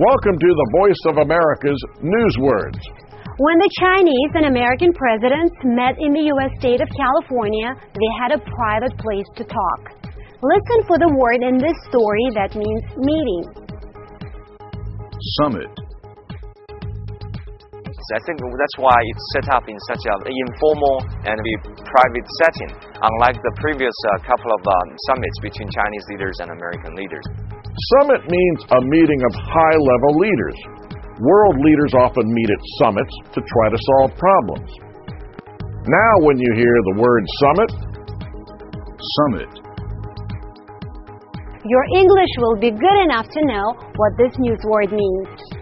Welcome to the Voice of America's Newswords. When the Chinese and American presidents met in the U.S. state of California, they had a private place to talk. Listen for the word in this story that means meeting. Summit. I think that's why it's set up in such an informal and private setting, unlike the previous couple of summits between Chinese leaders and American leaders. Summit means a meeting of high-level leaders. World leaders often meet at summits to try to solve problems. Now when you hear the word summit, Your English will be good enough to know what this news word means.